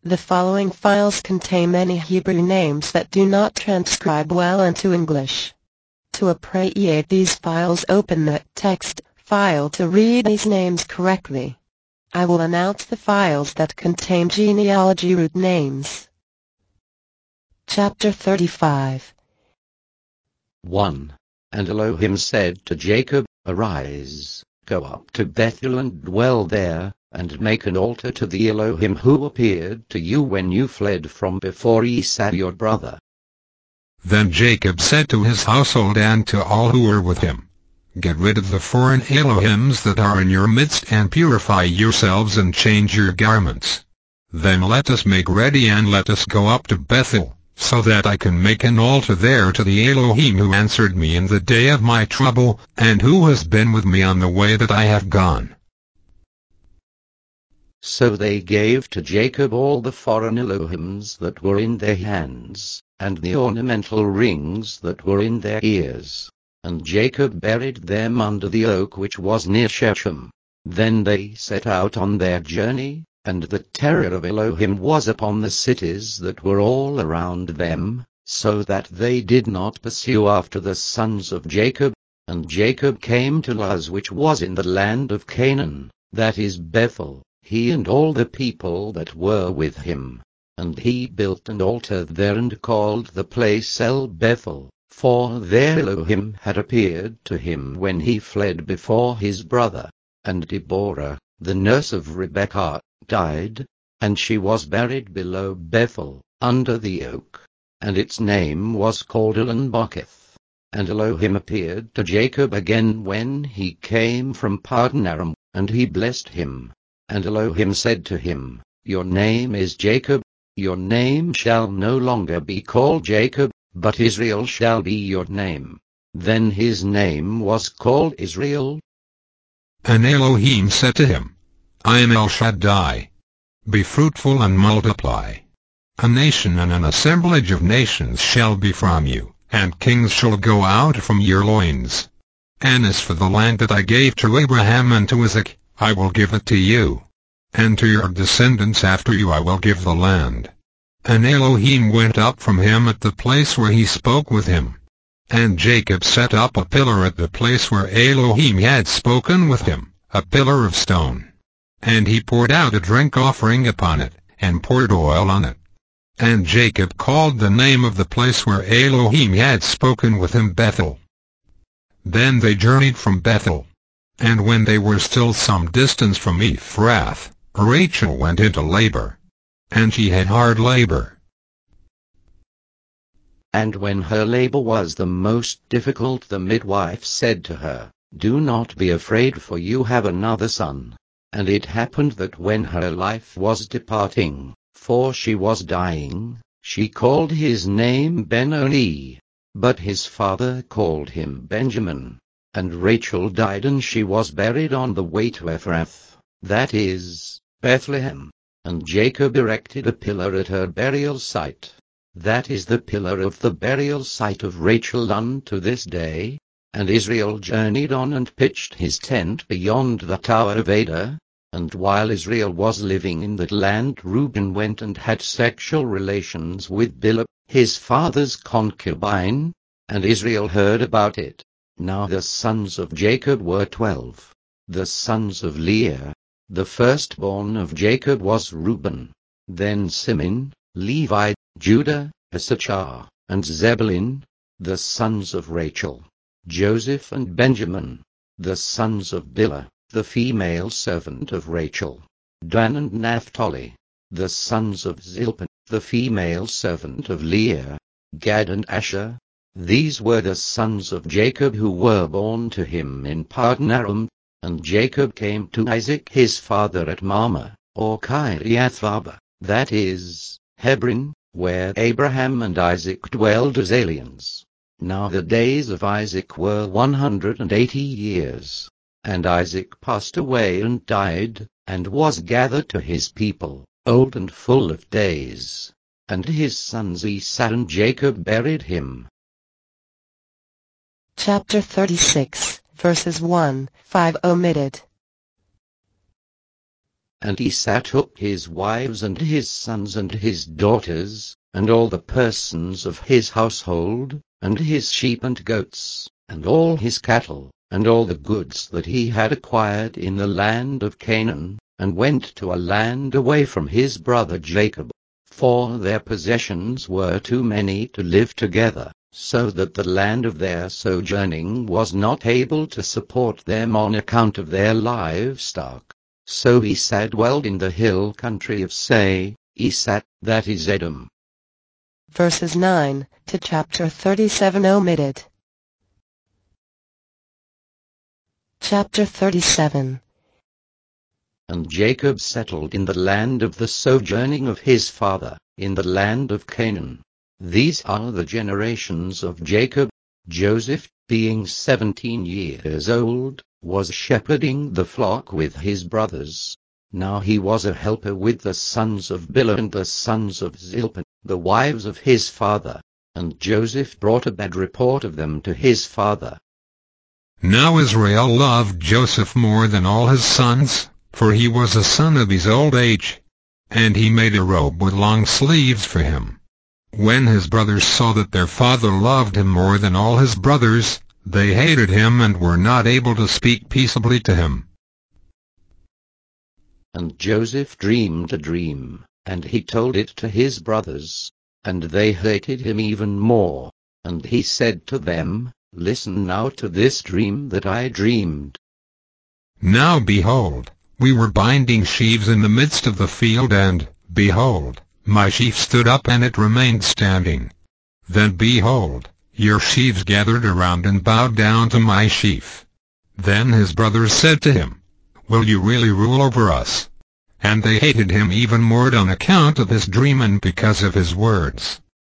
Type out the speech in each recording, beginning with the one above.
The following files contain many Hebrew names that do not transcribe well into English. To appreciate these files, open the text file to read these names correctly. I will announce the files that contain genealogy root names. Chapter 35. 1. And Elohim said to Jacob, Arise, go up to Bethel and dwell there, and make an altar to the Elohim who appeared to you when you fled from before Esau your brother. Then Jacob said to his household and to all who were with him, Get rid of the foreign Elohims that are in your midst, and purify yourselves and change your garments. Then let us make ready and let us go up to Bethel, so that I can make an altar there to the Elohim who answered me in the day of my trouble, and who has been with me on the way that I have gone. So they gave to Jacob all the foreign Elohims that were in their hands, and the ornamental rings that were in their ears. And Jacob buried them under the oak which was near Shechem. Then they set out on their journey, and the terror of Elohim was upon the cities that were all around them, so that they did not pursue after the sons of Jacob. And Jacob came to Luz, which was in the land of Canaan, that is Bethel, he and all the people that were with him. And he built an altar there and called the place El Bethel, for there Elohim had appeared to him when he fled before his brother. And Deborah, the nurse of Rebekah, died, and she was buried below Bethel, under the oak, and its name was called Elon-Bocheth. And Elohim appeared to Jacob again when he came from Paddan Aram, and he blessed him. And Elohim said to him, Your name is Jacob, your name shall no longer be called Jacob, but Israel shall be your name. Then his name was called Israel. And Elohim said to him, I am El Shaddai. Be fruitful and multiply. A nation and an assemblage of nations shall be from you, and kings shall go out from your loins. And as for the land that I gave to Abraham and to Isaac, I will give it to you. And to your descendants after you I will give the land. And Elohim went up from him at the place where he spoke with him. And Jacob set up a pillar at the place where Elohim had spoken with him, a pillar of stone. And he poured out a drink offering upon it, and poured oil on it. And Jacob called the name of the place where Elohim had spoken with him Bethel. Then they journeyed from Bethel. And when they were still some distance from Ephrath, Rachel went into labor. And she had hard labor. And when her labor was the most difficult, the midwife said to her, Do not be afraid, for you have another son. And it happened that when her life was departing, for she was dying, she called his name Ben-Oni. But his father called him Benjamin. And Rachel died, and she was buried on the way to Ephrath, that is, Bethlehem. And Jacob erected a pillar at her burial site. That is the pillar of the burial site of Rachel unto this day. And Israel journeyed on and pitched his tent beyond the tower of Adah. And while Israel was living in that land, Reuben went and had sexual relations with Bilhah, his father's concubine, and Israel heard about it. Now the sons of Jacob were 12. The sons of Leah, the firstborn of Jacob, was Reuben. Then Simeon, Levi, Judah, Issachar, and Zebulun. The sons of Rachel, Joseph and Benjamin. The sons of Bilhah, the female servant of Rachel, Dan and Naphtali. The sons of Zilpah, the female servant of Leah, Gad and Asher. These were the sons of Jacob who were born to him in Paddan Aram. And Jacob came to Isaac his father at Mamre, or Kiriath-arba, that is, Hebron, where Abraham and Isaac dwelled as aliens. Now the days of Isaac were 180 years. And Isaac passed away and died, and was gathered to his people, old and full of days. And his sons Esau and Jacob buried him. Chapter 36, verses 1-5 omitted. And Esau took his wives and his sons and his daughters, and all the persons of his household, and his sheep and goats, and all his cattle, and all the goods that he had acquired in the land of Canaan, and went to a land away from his brother Jacob. For their possessions were too many to live together, so that the land of their sojourning was not able to support them on account of their livestock. So Esau dwelled in the hill country of Seir, Esau, that is Edom. Verses 9 to chapter 37 omitted. Chapter 37. And Jacob settled in the land of the sojourning of his father, in the land of Canaan. These are the generations of Jacob. Joseph, being 17 years old, was shepherding the flock with his brothers. Now he was a helper with the sons of Bilhah and the sons of Zilpah, the wives of his father. And Joseph brought a bad report of them to his father. Now Israel loved Joseph more than all his sons, for he was a son of his old age. And he made a robe with long sleeves for him. When his brothers saw that their father loved him more than all his brothers, they hated him and were not able to speak peaceably to him. And Joseph dreamed a dream, and he told it to his brothers, and they hated him even more. And he said to them, Listen now to this dream that I dreamed. Now behold, we were binding sheaves in the midst of the field, and, behold, my sheaf stood up and it remained standing. Then behold, your sheaves gathered around and bowed down to my sheaf. Then his brothers said to him, Will you really rule over us? And they hated him even more on account of his dream and because of his words.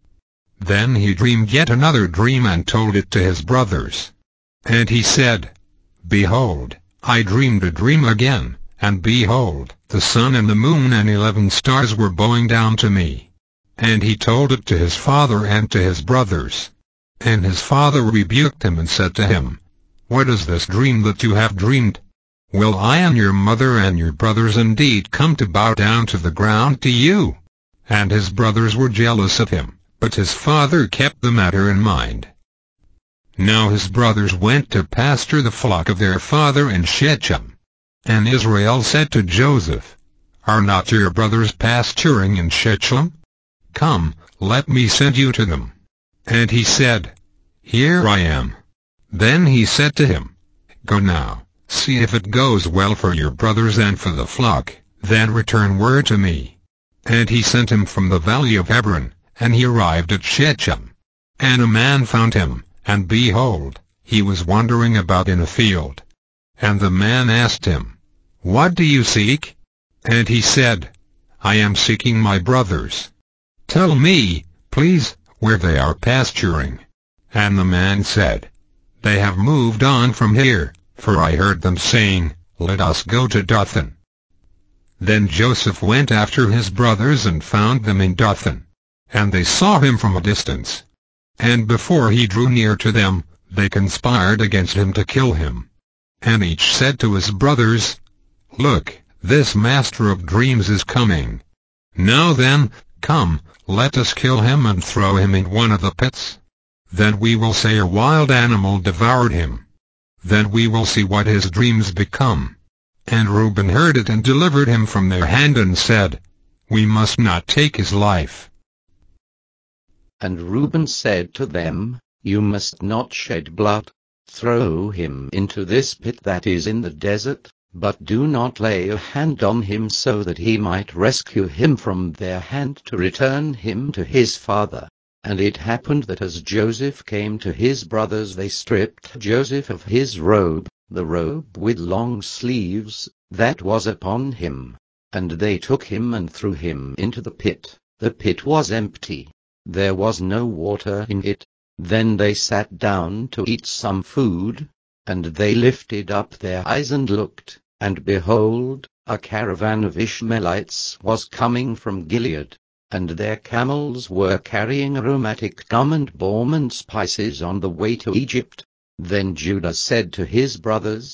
Then he dreamed yet another dream and told it to his brothers. And he said, Behold, I dreamed a dream again, and behold, the sun and the moon and 11 stars were bowing down to me. And he told it to his father and to his brothers. And his father rebuked him and said to him, What is this dream that you have dreamed? Will I and your mother and your brothers indeed come to bow down to the ground to you? And his brothers were jealous of him, but his father kept the matter in mind. Now his brothers went to pasture the flock of their father in Shechem. And Israel said to Joseph, Are not your brothers pasturing in Shechem? Come, let me send you to them. And he said, Here I am. Then he said to him, Go now, see if it goes well for your brothers and for the flock, then return word to me. And he sent him from the valley of Hebron, and he arrived at Shechem. And a man found him, and behold, he was wandering about in a field. And the man asked him, What do you seek? And he said, I am seeking my brothers. Tell me, please, where they are pasturing. And the man said, They have moved on from here, for I heard them saying, Let us go to Dothan. Then Joseph went after his brothers and found them in Dothan. And they saw him from a distance. And before he drew near to them, they conspired against him to kill him. And each said to his brothers, Look, this master of dreams is coming. Now then, come, let us kill him and throw him in one of the pits. Then we will say a wild animal devoured him. Then we will see what his dreams become. And Reuben heard it and delivered him from their hand and said, We must not take his life. And Reuben said to them, You must not shed blood. Throw him into this pit that is in the desert, but do not lay a hand on him so that he might rescue him from their hand to return him to his father. And it happened that as Joseph came to his brothers, they stripped Joseph of his robe, the robe with long sleeves, that was upon him. And they took him and threw him into the pit. The pit was empty. There was no water in it. Then they sat down to eat some food, and they lifted up their eyes and looked, and behold, a caravan of Ishmaelites was coming from Gilead, and their camels were carrying aromatic gum and balm and spices on the way to Egypt. Then Judah said to his brothers,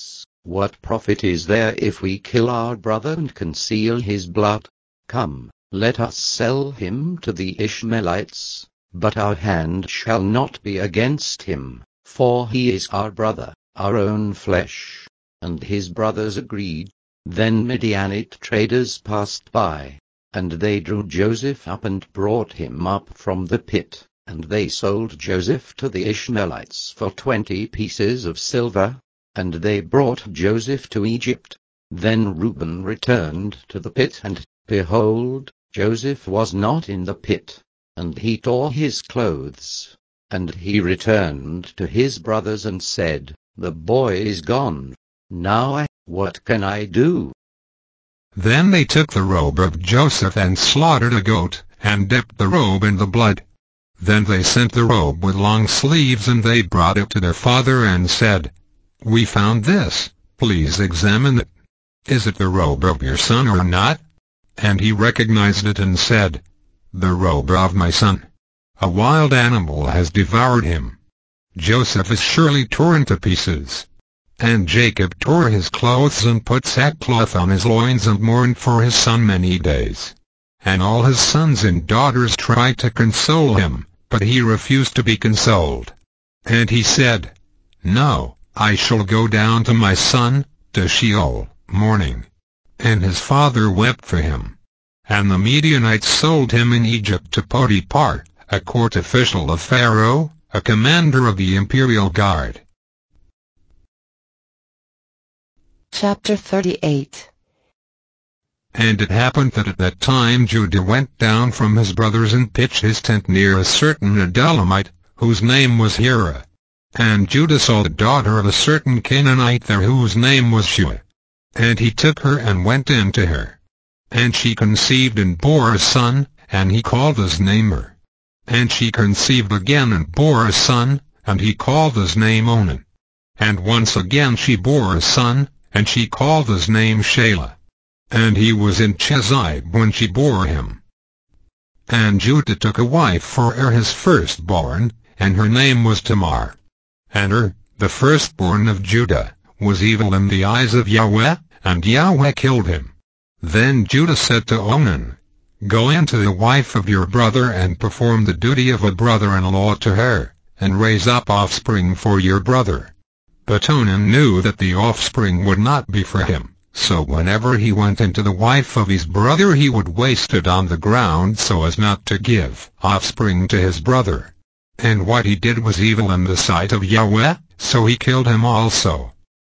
What profit is there if we kill our brother and conceal his blood? Come, let us sell him to the Ishmaelites, but our hand shall not be against him, for he is our brother, our own flesh. And his brothers agreed. Then Midianite traders passed by, and they drew Joseph up and brought him up from the pit, and they sold Joseph to the Ishmaelites for 20 pieces of silver, and they brought Joseph to Egypt. Then Reuben returned to the pit, and, behold, Joseph was not in the pit, and he tore his clothes. And he returned to his brothers and said, The boy is gone. Now what can I do? Then they took the robe of Joseph and slaughtered a goat, and dipped the robe in the blood. Then they sent the robe with long sleeves, and they brought it to their father and said, We found this, please examine it. Is it the robe of your son or not? And he recognized it and said, The robe of my son. A wild animal has devoured him. Joseph is surely torn to pieces. And Jacob tore his clothes and put sackcloth on his loins and mourned for his son many days. And all his sons and daughters tried to console him, but he refused to be consoled. And he said, No, I shall go down to my son, to Sheol, mourning. And his father wept for him. And the Midianites sold him in Egypt to Potiphar, a court official of Pharaoh, a commander of the imperial guard. Chapter 38. And it happened that at that time Judah went down from his brothers and pitched his tent near a certain Adullamite, whose name was Hira. And Judah saw the daughter of a certain Canaanite there whose name was Shua. And he took her and went in to her. And she conceived and bore a son, and he called his name Er. And she conceived again and bore a son, and he called his name Onan. And once again she bore a son, and she called his name Shelah. And he was in Chezib when she bore him. And Judah took a wife for Er his firstborn, and her name was Tamar. And Er, the firstborn of Judah, was evil in the eyes of Yahweh, and Yahweh killed him. Then Judah said to Onan, Go in to the wife of your brother and perform the duty of a brother-in-law to her, and raise up offspring for your brother. But Onan knew that the offspring would not be for him, so whenever he went into the wife of his brother he would waste it on the ground so as not to give offspring to his brother. And what he did was evil in the sight of Yahweh, so he killed him also.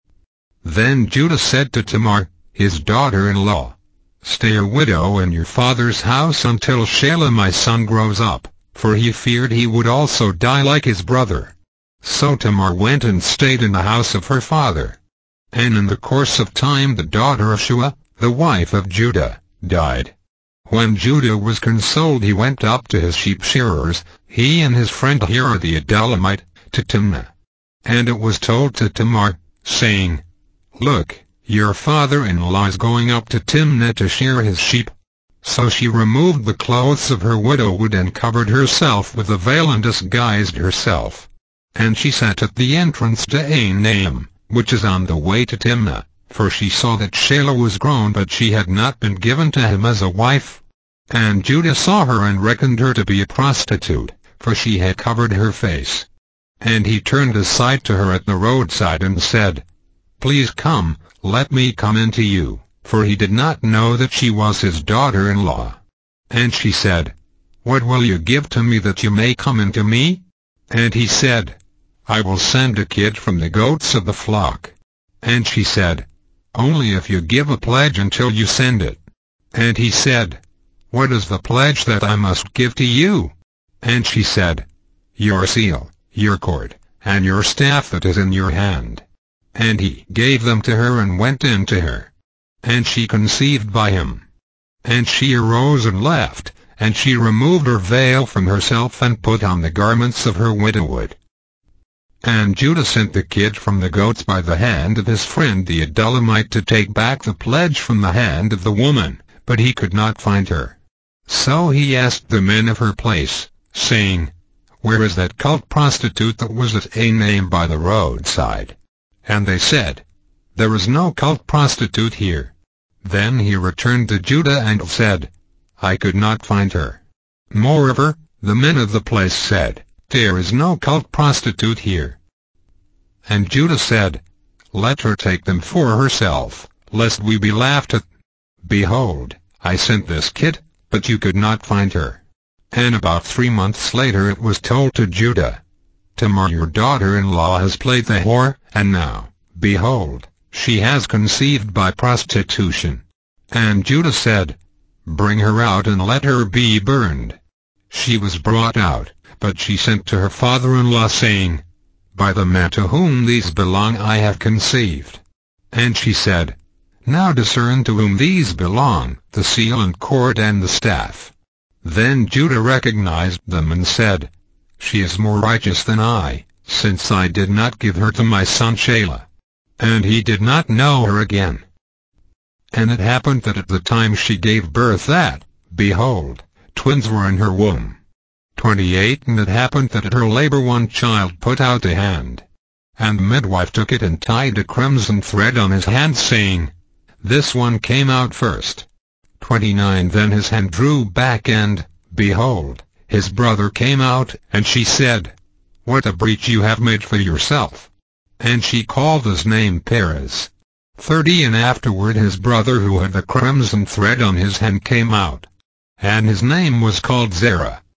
Then Judah said to Tamar, his daughter-in-law, Stay a widow in your father's house until Shelah my son grows up, for he feared he would also die like his brother. So Tamar went and stayed in the house of her father. And in the course of time the daughter of Shua, the wife of Judah, died. When Judah was consoled he went up to his sheep shearers, he and his friend Hira the Adullamite, to Timnah. And it was told to Tamar, saying, Look, your father-in-law is going up to Timnah to shear his sheep. So she removed the clothes of her widowhood and covered herself with a veil and disguised herself. And she sat at the entrance to Ainaim, which is on the way to Timnah, for she saw that Shelah was grown but she had not been given to him as a wife. And Judah saw her and reckoned her to be a prostitute, for she had covered her face. And he turned aside to her at the roadside and said, Please come, let me come in to you, for he did not know that she was his daughter-in-law. And she said, What will you give to me that you may come in to me? And he said, I will send a kid from the goats of the flock. And she said, Only if you give a pledge until you send it. And he said, What is the pledge that I must give to you? And she said, Your seal, your cord, and your staff that is in your hand. And he gave them to her and went in to her. And she conceived by him. And she arose and left, and she removed her veil from herself and put on the garments of her widowhood. And Judah sent the kid from the goats by the hand of his friend the Adullamite to take back the pledge from the hand of the woman, but he could not find her. So he asked the men of her place, saying, Where is that cult prostitute that was at Ainaim by the roadside? And they said, There is no cult prostitute here. Then he returned to Judah and said, I could not find her. Moreover, the men of the place said, There is no cult prostitute here. And Judah said, Let her take them for herself, lest we be laughed at. Behold, I sent this kid, but you could not find her. And about 3 months later it was told to Judah, Tamar your daughter-in-law has played the whore, and now, behold, she has conceived by prostitution. And Judah said, Bring her out and let her be burned. She was brought out, but she sent to her father-in-law saying, By the man to whom these belong I have conceived. And she said, Now discern to whom these belong, the seal and cord and the staff. Then Judah recognized them and said, She is more righteous than I, since I did not give her to my son Shelah. And he did not know her again. And it happened that at the time she gave birth that, behold, twins were in her womb. 28 And it happened that at her labor one child put out a hand. And the midwife took it and tied a crimson thread on his hand, saying, This one came out first. 29 Then his hand drew back and, behold, his brother came out, and she said, What a breach you have made for yourself. And she called his name Perez. 30 And afterward his brother who had the crimson thread on his hand came out. And his name was called Zerah.